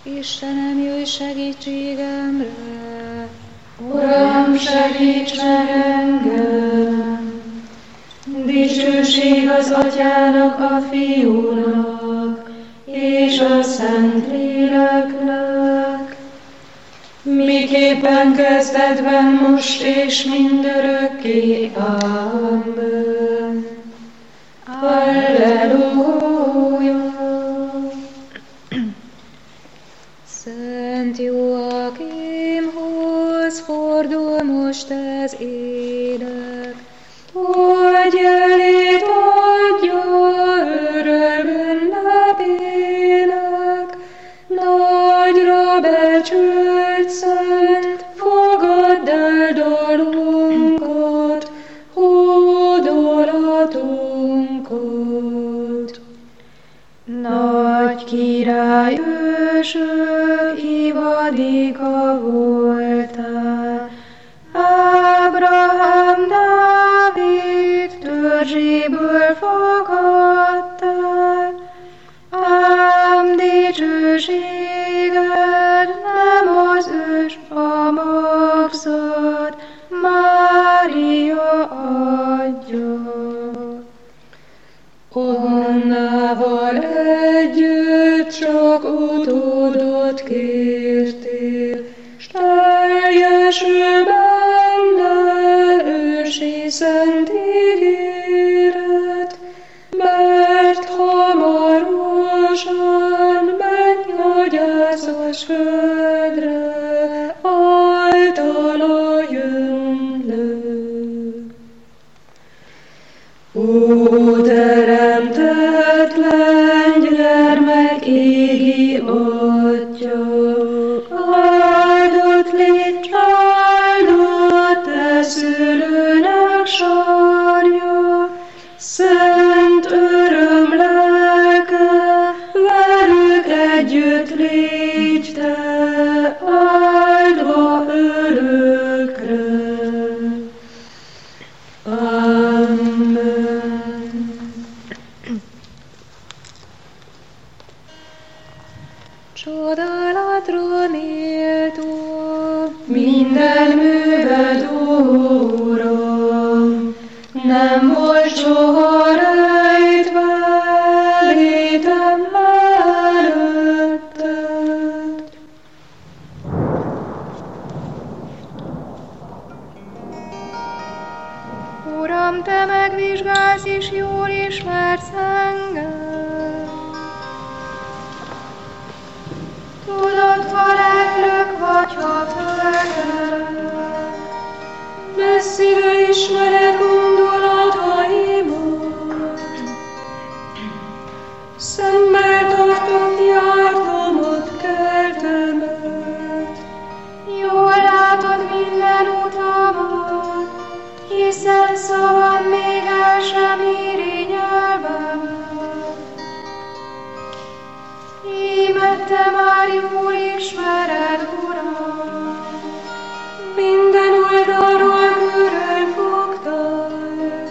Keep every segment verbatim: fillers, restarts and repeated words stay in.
Istenem, jöjj segítségemre! Uram, segíts meg engem! Dicsőség az Atyának, a Fiúnak, és a Szentléleknek, miképpen kezdetben, most és mindörökké. Amen. Halleluja! Szent Joachimhoz fordul most az ének, hogy elét adja öröm ünnepének. Nagyra becsült szent, fogadd el dalunkat, hódolatunkat. Nagy király ősök ivadéka voltál, Ábrahám, Dávid törzséből fogadtál, ám dicsőséged nem az ős, a magzat, Mária adja. Annával együtt csak utódot kértél, s teljesül benne ősi szent ígéret, mert hamarosan menj a gyászos földre, általa jön le. Ó, teremtetlen gyermek égi Atya, áldott légy áldott te szülőnek sarja, szent öröm lelke, velük együtt légy te, áldva örökre. Amen. Csodálatra méltó minden műved, Uram, nem volt soha rejtve létem előtted. Uram, te megvizsgálsz és jól ismersz engem. Tudod, ha leglök, vagy ha fölkelek, messzire ismered gondolataimat. Szemmel tartom jártomat, kertemet, jól látod minden utamat, hiszen szavam még el sem éri nyelvemet. Íme te már jól ismered, Uram, minden oldalról körül fogtál,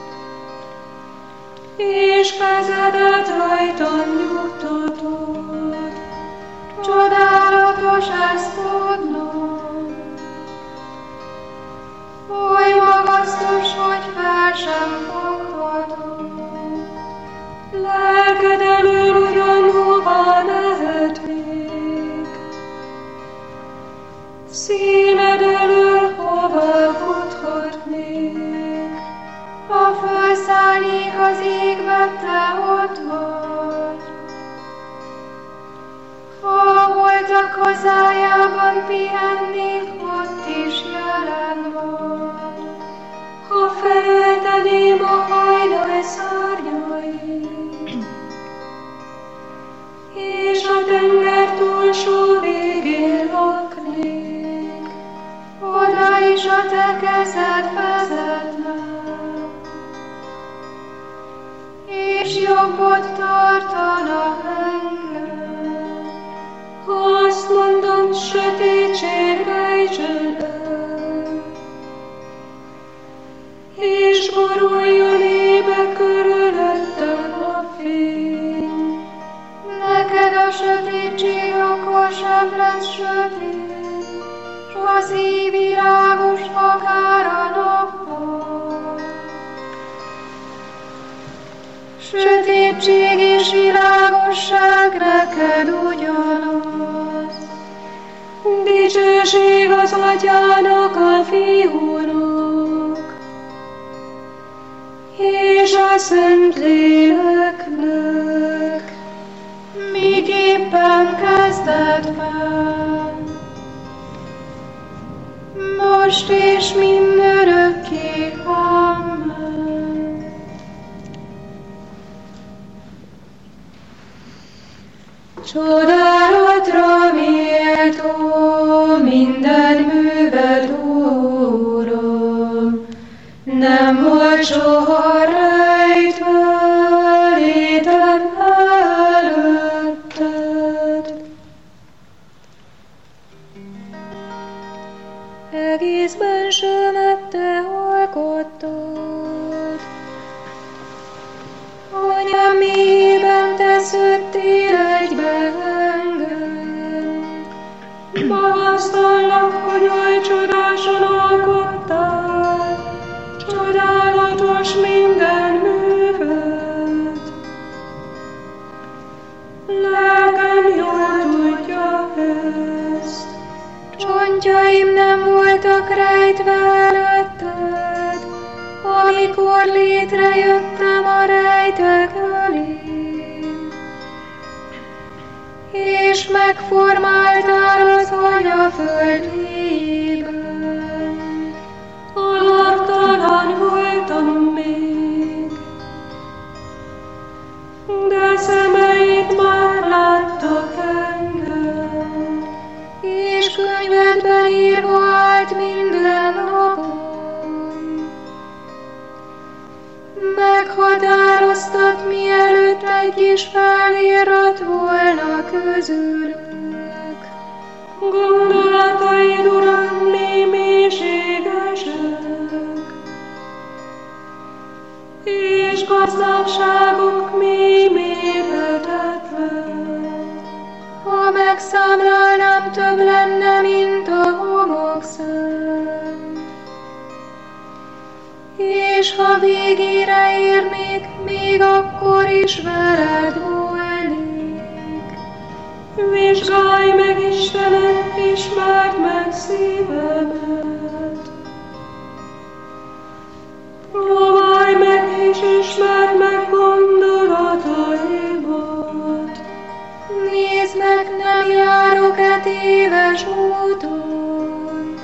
és kezedet rajtam nyugtatod. Csodálatos ezt tudnom, oly magasztos, hogy fel sem foghatom. Lelked elől ugyan hova mehetnék, színed elől hova futhatnék. Ha felszállnék az égbe, te ott vagy, ha a holtak hazájában pihennék, ott is jelen vagy. Ha felölteném a hajnal szárnyait, és a tenger túlsó végén laknék, oda is a te kezed vezetne, és jobbot tartana engem. Ha azt mondom, sötétség rejtsen el, és boruljon ébe körülöttem a fény, neked a sötétség akkor világosabb lesz sötét, s a szív virágos akár a nappal. Sötétség és világosság neked ugyanaz. Dicsőség az Atyának, a Fiúnak, és a Szentléleknek, miképpen kezdetben, most és mindörökké. Amen. Csodálatra méltó minden műved, Uram, nem volt soha rejtve létem előtted. Egészben sömet te alkottad, anyám mélyében te szöttél egybe engem. Magasztallak, hogy oly csodásan alkottál, csodálatos minden műved. Lelkem jól tudja ezt, csontjaim nem voltak rejtve előtted, amikor létrejöttem a rejtek elém, és megformáltál az anya földjében. Alaptalan voltam még, de szemeid már láttak engem, és könyvedben írva állt minden napom. Meghatároztat, mielőtt egy is felírat volna közülük. Gondolataid, Uram, mély mélységesek, és gazdagságok mély mérhetetlen. Ha megszámlálnám, több lenne, mint a homokszám, és ha végére érnék, még akkor is veled volnék. Vizsgálj meg, Istenem, ismerd meg szívemet. Próbálj meg és ismerd meg gondolataimat. Nézd meg, nem járok-e téves úton,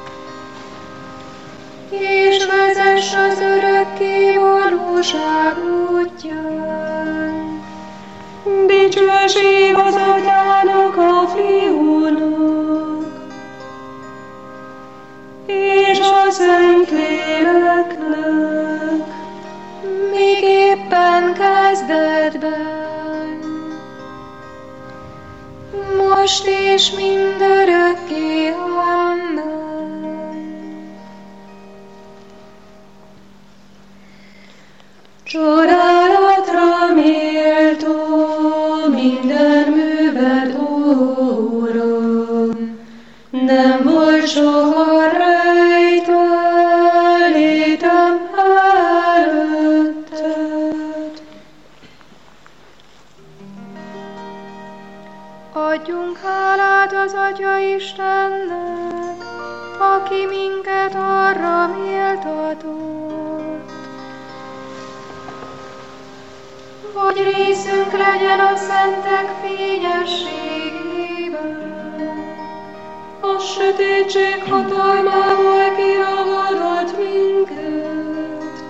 és vezess az örökké valóság útján. Dicsőség az Atyának, a Fiúnak, és a Szentléleknek, miképpen kezdetben, most és mindörökké. Amen. Csodálatra méltó minden műved, Uram, nem volt soha rejtve létem előtted. Adjunk hálát az Atya Istennek, aki minket arra méltatott, hogy részünk legyen a szentek fényességében. A sötétség hatalmából kiragadott minket,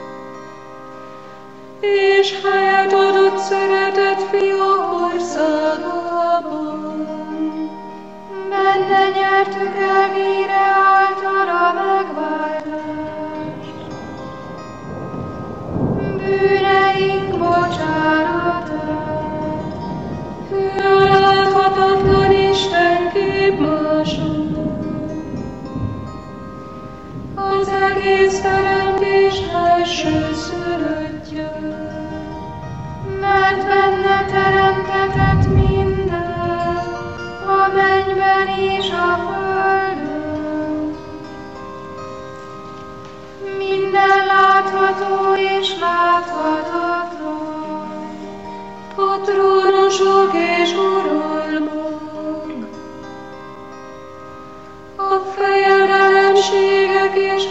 és helyet adott szeretett Fia országában. Benne nyertük el vére által a megváltást, bűneink bocsánatát, hű a láthatatlan Isten képmása, az egész teremtés elsőszülöttje, mert benne teremtetett minden, trónusok és uralmak, a fejedelemségek és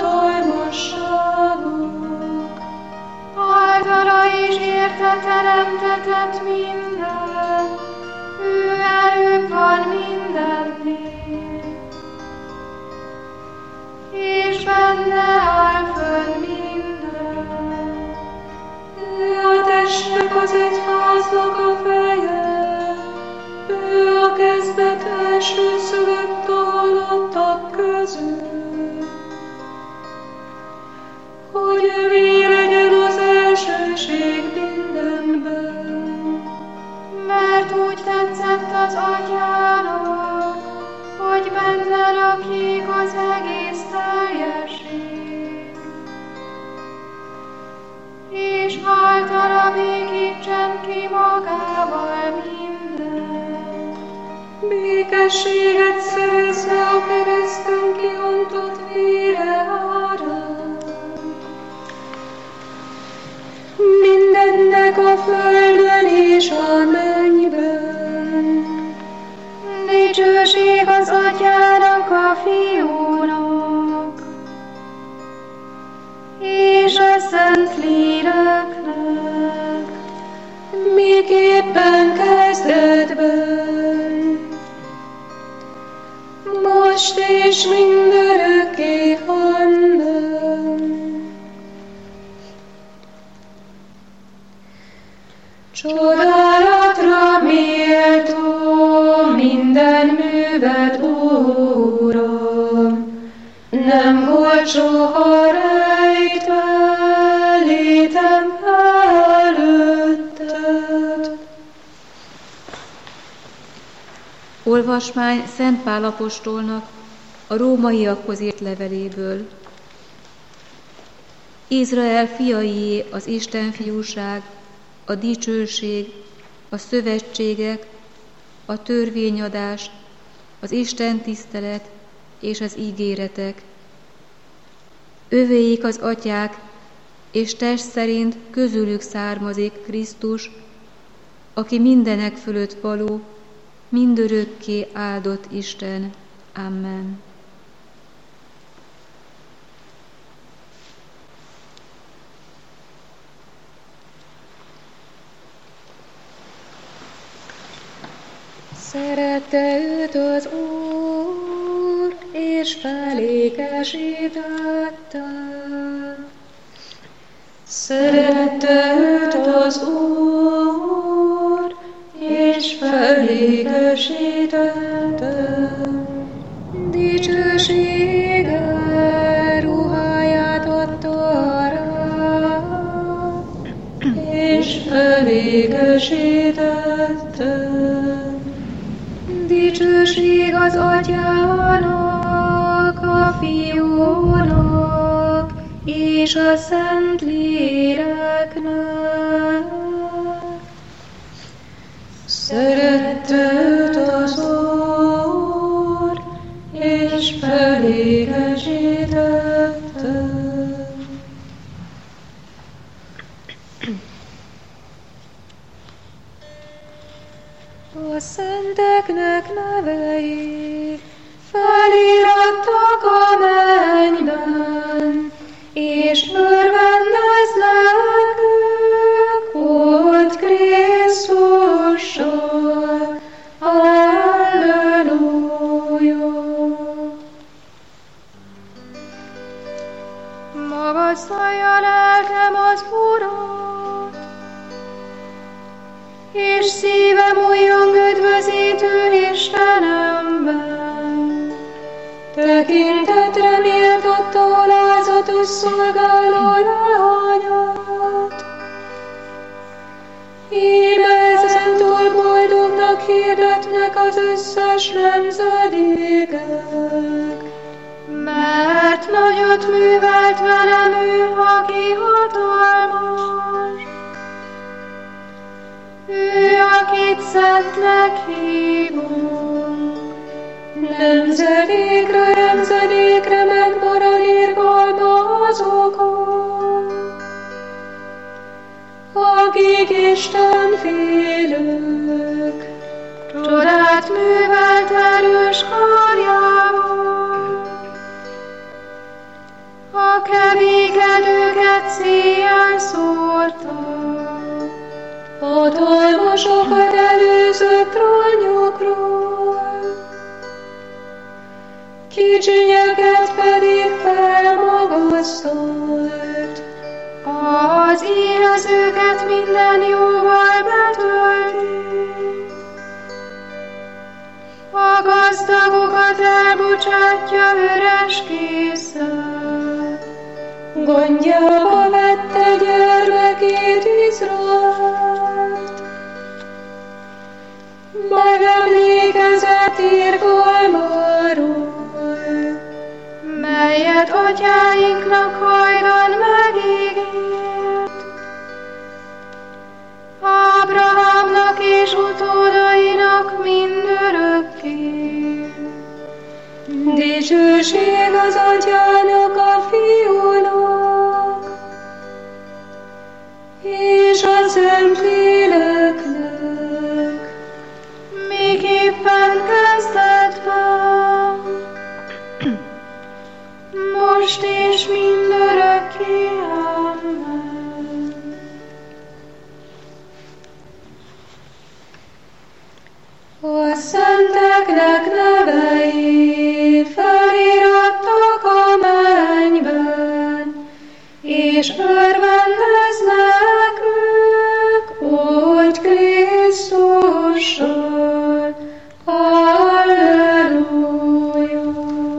hatalmasságok. Általa is érte teremtetett minden, ő előbb van mindennél, és benne áll fönn minden. Ő a testnek az egyháznak a feje, ő a kezdet első szülött a halottak közül, hogy övé legyen az elsőség mindenben. Mert úgy tetszett az Atyának, hogy benne lakik az egész teljesség, és általa békítsen ki magával minden. Békességet szerezve a kereszten kiontott vére árán. Mindennek a földön és a mennyben. Dicsőség az Atyának, a Fiúnak, és a Szent Léleknek, miképpen kezdetben, most és mindörökké. Amen. Csodálatra méltó minden műved, Uram, nem volt soha rejtve létem előtted. Olvasmány Szent Pál apostolnak a rómaiakhoz írt leveléből. Izrael fiaié az Isten fiúság, a dicsőség, a szövetségek, a törvényadás, az Isten tisztelet és az ígéretek. Övéik az atyák, és test szerint közülük származik Krisztus, aki mindenek fölött való, mindörökké áldott Isten. Amen. Szerette őt az Úr, és felékesítette. Szerette őt az Úr, és felékesítette. Dicsősége ruháját adta rá, és felékesítette. Dicsőség az Atyának, a Fiúnak, és a Szent Léleknek. Szerette őt az Úr, és felékesítette. A szenteknek nevei felirattak a mennyben, és örvendeznek ők ott Krisztussal. Halleluja! Magasztalja lelkem az Urat, és szívem újjong üdvözítő Istenemben. Tekintetre méltatta alázatos szolgáló leányát. Íme ezentúl boldognak hirdetnek az összes nemzedékek. Mert nagyot művelt velem ő, aki hatalmas. Ő, akit szentnek hívunk. Nemzedékre, nemzedékre megmarad irgalma azokon, akik Isten félők. Csodát művelt erős karjával, a kevékedőket széjjel szórta. Hatalmasokat előzött trónjukról, kicsinyeket pedig felmagasztalt. Az éhezőket minden jóval betölti, a gazdagokat elbocsátja üres kézzel. Gondjába vette gyermekét Izraelt, megemlékezett irgalmáról, melyet atyáinknak hajdan megígért, Ábrahámnak és utódainak mindörökké. Dicsőség az atyának, a fiúnak, és a Szentléleknek, miképpen kezdetben, most és mindörökké. Amen. A szenteknek nevei felirattak a mennyben, és örvendeznek ők Úr Krisztussal. Halleluja!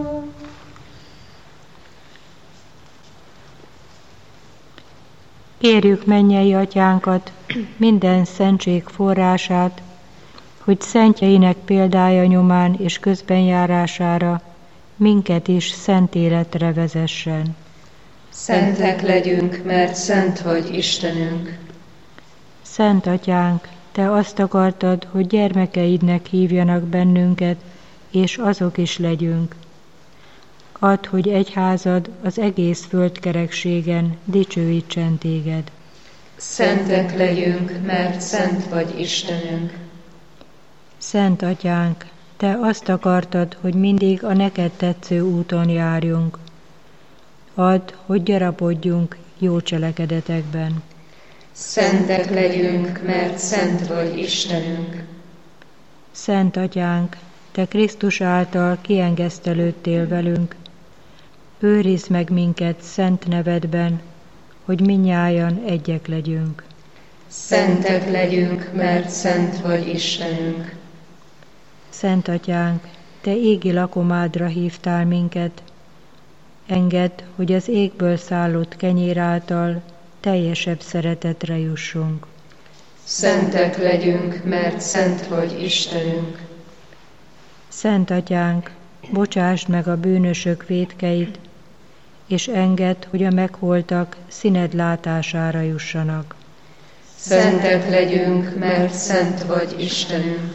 Kérjük mennyei atyánkat, minden szentség forrását, hogy szentjeinek példája nyomán és közbenjárására minket is szent életre vezessen. Szentek legyünk, mert szent vagy Istenünk. Szent atyánk, te azt akartad, hogy gyermekeidnek hívjanak bennünket, és azok is legyünk. Add, hogy egyházad az egész földkerekségen dicsőítsen téged. Szentek legyünk, mert szent vagy Istenünk. Szent atyánk, te azt akartad, hogy mindig a neked tetsző úton járjunk. Add, hogy gyarapodjunk jó cselekedetekben. Szentek legyünk, mert szent vagy Istenünk. Szent atyánk, te Krisztus által kiengesztelődtél velünk. Őrizd meg minket szent nevedben, hogy mindnyájan egyek legyünk. Szentek legyünk, mert szent vagy Istenünk. Szent atyánk, te égi lakomádra hívtál minket. Engedd, hogy az égből szállott kenyér által teljesebb szeretetre jussunk. Szentek legyünk, mert szent vagy Istenünk. Szent atyánk, bocsásd meg a bűnösök vétkeit, és engedd, hogy a megholtak színed látására jussanak. Szentek legyünk, mert szent vagy Istenünk.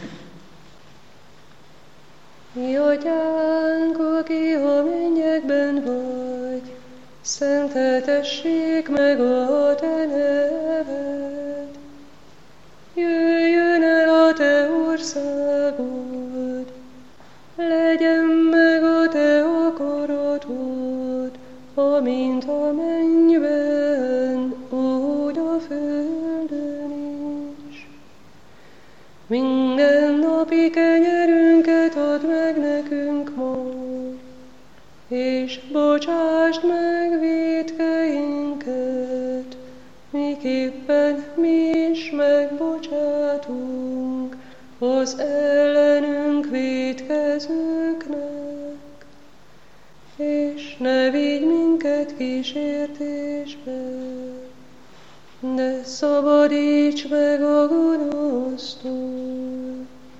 Mi atyánk, aki a mennyekben vagy, szenteltessék meg a te neved. Jöjjön el a te országod, legyen meg a te akaratod, amint a mennyben, úgy a földön is. Minden napi kenyerünket add meg nekünk ma, és bocsásd meg vétkeinket, miképpen mi is megbocsátunk az ellenünk vétkezőknek, és ne vigy minket kísértésbe, de szabadíts meg a gonosztól.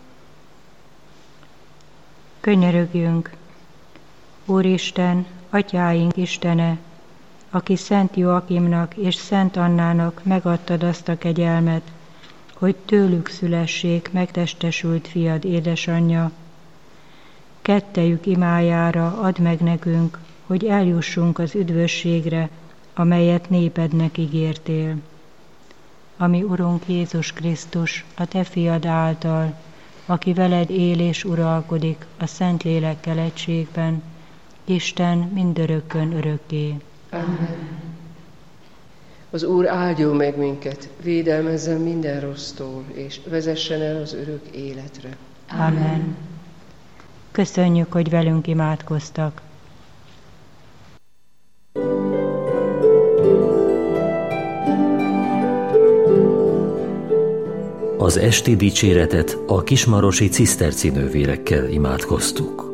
Könyörögjünk! Úristen, atyáink Istene, aki Szent Joakimnak és Szent Annának megadtad azt a kegyelmet, hogy tőlük szülessék megtestesült fiad édesanyja, kettejük imájára add meg nekünk, hogy eljussunk az üdvösségre, amelyet népednek ígértél. ami Urunk Jézus Krisztus, a Te fiad által, aki veled él és uralkodik a Szentlélekkel egységben, Isten mindörökkön örökké. Amen. Az Úr áldjon meg minket, védelmezzen minden rossztól, és vezessen el az örök életre. Amen. Köszönjük, hogy velünk imádkoztak. Az esti dicséretet a kismarosi ciszterci nővérekkel imádkoztuk.